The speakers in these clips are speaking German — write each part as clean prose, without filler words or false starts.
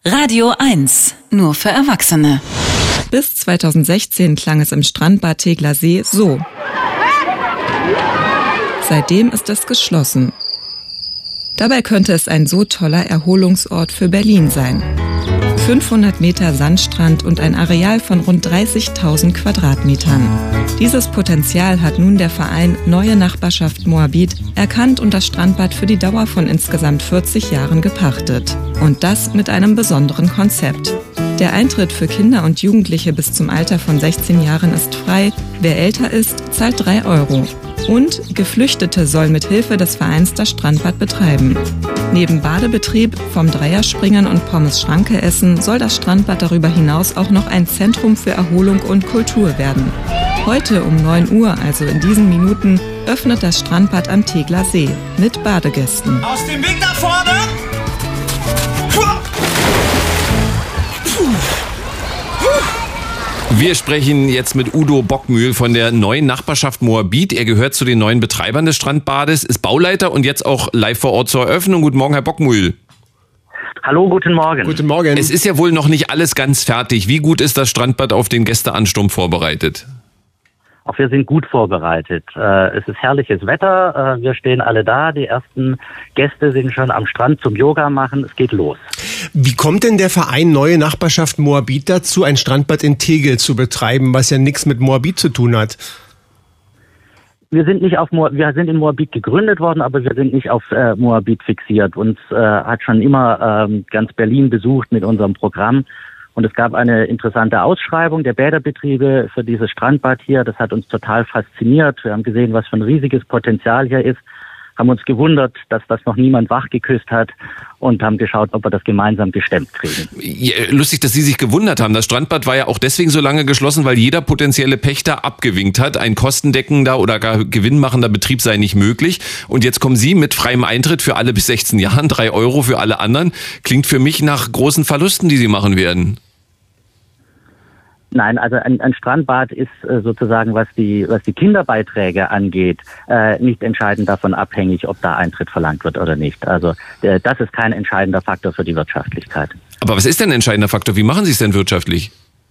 Radio 1, nur für Erwachsene. Bis 2016 klang es im Strandbad Tegeler See so. Seitdem ist es geschlossen. Dabei könnte es ein so toller Erholungsort für Berlin sein. 500 Meter Sandstrand und ein Areal von rund 30.000 Quadratmetern. Dieses Potenzial hat nun der Verein Neue Nachbarschaft Moabit erkannt und das Strandbad für die Dauer von insgesamt 40 Jahren gepachtet. Und das mit einem besonderen Konzept. Der Eintritt für Kinder und Jugendliche bis zum Alter von 16 Jahren ist frei. Wer älter ist, zahlt 3 Euro. Und Geflüchtete sollen mit Hilfe des Vereins das Strandbad betreiben. Neben Badebetrieb, vom Dreierspringen und Pommes-Schranke essen soll das Strandbad darüber hinaus auch noch ein Zentrum für Erholung und Kultur werden. Heute um 9 Uhr, also in diesen Minuten, öffnet das Strandbad am Tegeler See mit Badegästen. Aus dem Weg da vorne! Wir sprechen jetzt mit Udo Bockmühl von der Neuen Nachbarschaft Moabit. Er gehört zu den neuen Betreibern des Strandbades, ist Bauleiter und jetzt auch live vor Ort zur Eröffnung. Guten Morgen, Herr Bockmühl. Hallo, guten Morgen. Guten Morgen. Es ist ja wohl noch nicht alles ganz fertig. Wie gut ist das Strandbad auf den Gästeansturm vorbereitet? Auch wir sind gut vorbereitet. Es ist herrliches Wetter. Wir stehen alle da. Die ersten Gäste sind schon am Strand zum Yoga machen. Es geht los. Wie kommt denn der Verein Neue Nachbarschaft Moabit dazu, ein Strandbad in Tegel zu betreiben, was ja nichts mit Moabit zu tun hat? Wir sind in Moabit gegründet worden, aber wir sind nicht auf Moabit fixiert. Uns hat schon immer ganz Berlin besucht mit unserem Programm. Und es gab eine interessante Ausschreibung der Bäderbetriebe für dieses Strandbad hier. Das hat uns total fasziniert. Wir haben gesehen, was für ein riesiges Potenzial hier ist. Haben uns gewundert, dass das noch niemand wachgeküsst hat und haben geschaut, ob wir das gemeinsam gestemmt kriegen. Ja, lustig, dass Sie sich gewundert haben. Das Strandbad war ja auch deswegen so lange geschlossen, weil jeder potenzielle Pächter abgewinkt hat. Ein kostendeckender oder gar gewinnmachender Betrieb sei nicht möglich. Und jetzt kommen Sie mit freiem Eintritt für alle bis 16 Jahren, 3 Euro für alle anderen. Klingt für mich nach großen Verlusten, die Sie machen werden. Nein, also ein Strandbad ist sozusagen, was die Kinderbeiträge angeht, nicht entscheidend davon abhängig, ob da Eintritt verlangt wird oder nicht. Also das ist kein entscheidender Faktor für die Wirtschaftlichkeit. Aber was ist denn ein entscheidender Faktor? Wie machen Sie es denn wirtschaftlich?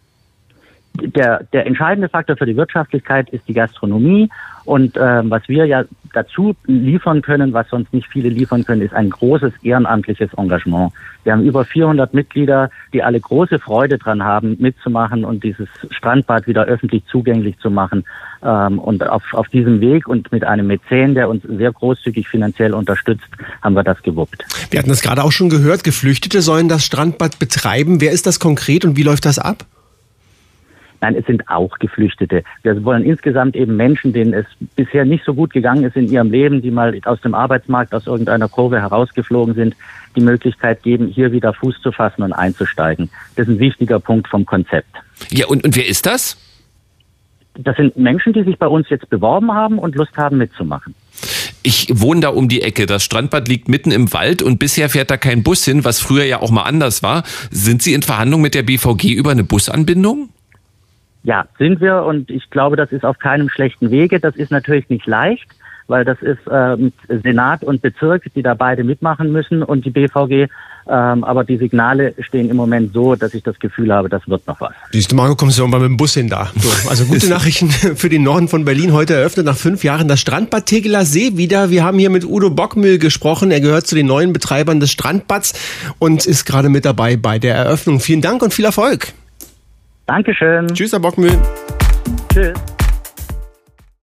Der entscheidende Faktor für die Wirtschaftlichkeit ist die Gastronomie. Und was wir ja dazu liefern können, was sonst nicht viele liefern können, ist ein großes ehrenamtliches Engagement. Wir haben über 400 Mitglieder, die alle große Freude dran haben, mitzumachen und dieses Strandbad wieder öffentlich zugänglich zu machen. Und auf diesem Weg und mit einem Mäzen, der uns sehr großzügig finanziell unterstützt, haben wir das gewuppt. Wir hatten das gerade auch schon gehört, Geflüchtete sollen das Strandbad betreiben. Wer ist das konkret und wie läuft das ab? Nein, es sind auch Geflüchtete. Wir wollen insgesamt eben Menschen, denen es bisher nicht so gut gegangen ist in ihrem Leben, die mal aus dem Arbeitsmarkt, aus irgendeiner Kurve herausgeflogen sind, die Möglichkeit geben, hier wieder Fuß zu fassen und einzusteigen. Das ist ein wichtiger Punkt vom Konzept. Ja, und wer ist das? Das sind Menschen, die sich bei uns jetzt beworben haben und Lust haben mitzumachen. Ich wohne da um die Ecke. Das Strandbad liegt mitten im Wald und bisher fährt da kein Bus hin, was früher ja auch mal anders war. Sind Sie in Verhandlung mit der BVG über eine Busanbindung? Ja, sind wir, und ich glaube, das ist auf keinem schlechten Wege. Das ist natürlich nicht leicht, weil das ist mit Senat und Bezirk, die da beide mitmachen müssen, und die BVG. Aber die Signale stehen im Moment so, dass ich das Gefühl habe, das wird noch was. Siehst du, Marco, kommst du mal mit dem Bus hin da. So, also gute Nachrichten für den Norden von Berlin. Heute eröffnet nach 5 Jahren das Strandbad Tegeler See wieder. Wir haben hier mit Udo Bockmühl gesprochen. Er gehört zu den neuen Betreibern des Strandbads und ist gerade mit dabei bei der Eröffnung. Vielen Dank und viel Erfolg. Dankeschön. Tschüss, Herr Bockmühl.